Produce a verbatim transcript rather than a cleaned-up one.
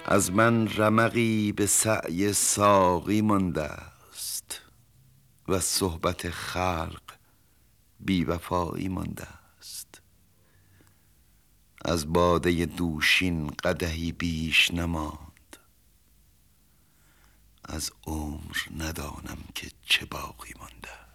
از من رمقی به سعی ساقی مانده است و از صحبت خلق بی وفایی مانده است. از باده دوشین قدحی بیش نماند، از عمر ندانم که چه باقی مانده است.